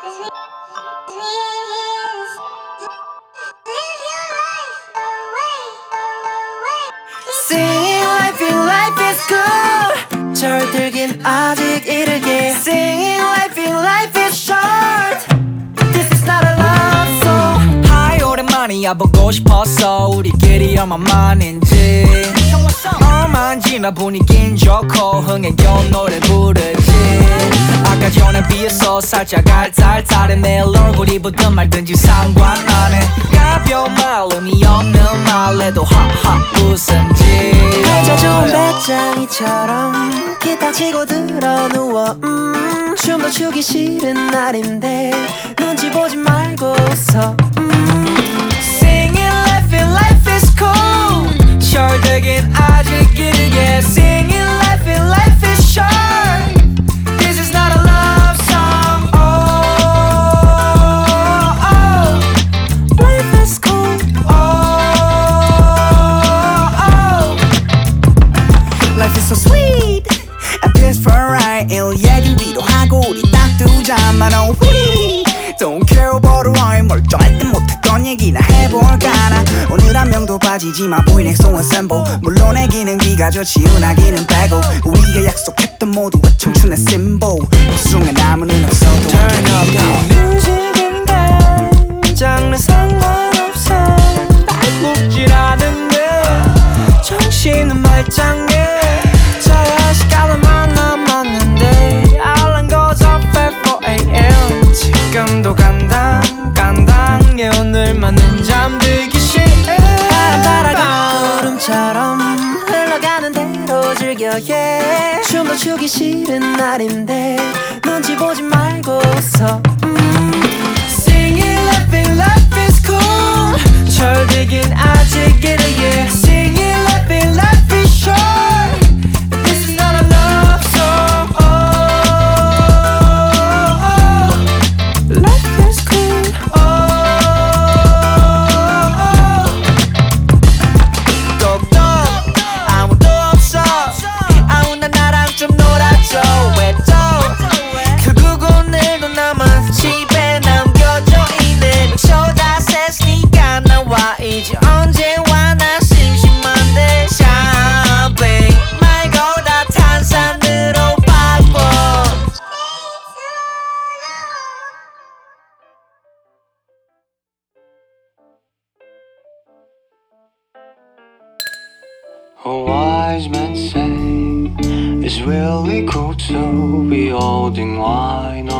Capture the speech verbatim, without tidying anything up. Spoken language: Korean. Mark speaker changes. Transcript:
Speaker 1: Singing life in life is good. 절들긴 아직 이르게. Singing life in life is short. This is not a love song. Hi 오랜만이야 보고 싶었어. 우리끼리 얼마만인지. 얼마나 지나 분위긴 좋고 흥해요 노래 부르지. 아까 전에 비해서 살짝 알딸딸해. 내 얼굴이 보든 말든지 상관 안 해. 가벼운 마음이 없는 말에도 하하 웃음지. 회자 좋은 배짱이처럼 기타 치고 들어 누워 음, 춤도 추기 싫은 날인데 눈치 보지 말고 웃어 음. Singing life in life is cool. 절대긴 아직 이르게. Singing life in life is short. This is not a love song. Oh, oh. Life is cool. Oh, oh. Life is so sweet and peaceful right. 일 얘긴 뒤로 하고 우리 딱 두 잔만 on we. Don't care about why. 멀쩡할 땐 못했던 얘기나 해볼까나. 오늘 한 명도 빠지지만 보이는 엑소는 셈보. 물론 애기는 귀가 좋지 은하기는 빼고. 우리가 약속했던 모두가 청춘의 심보. 우승에 남은 없어도 Turn up 음식인데 장르 상관없어. 묵질 않은데 정신은 말짱해. 자야 시간만 남았는데 알람 goes off at four a.m. 지금도 간당 간당해. 오늘만은 잠들기 싫어. 바람 따라가 구름처럼 흘러가는 대로 즐겨 yeah. 춤도 추기 싫은 날인데 눈치 보지 말고 웃어 음. Singing life in life is cool. 절대긴 아직 이르게. Singing life in life is short. This is not a love song. Oh, oh, oh. Life is cool. Oh, oh, oh. 똑똑 아무도 없어. 아무나 나랑 좀 놀아줘. 왜 또 결국 오늘도 나만 집에 남겨져 있는. 쇼다 셌으니까 나와 이제 언제와 나 심심한데. 샴페인 말고 다 탄산으로 바꿔.
Speaker 2: A wise man say it's really cool to be holding wine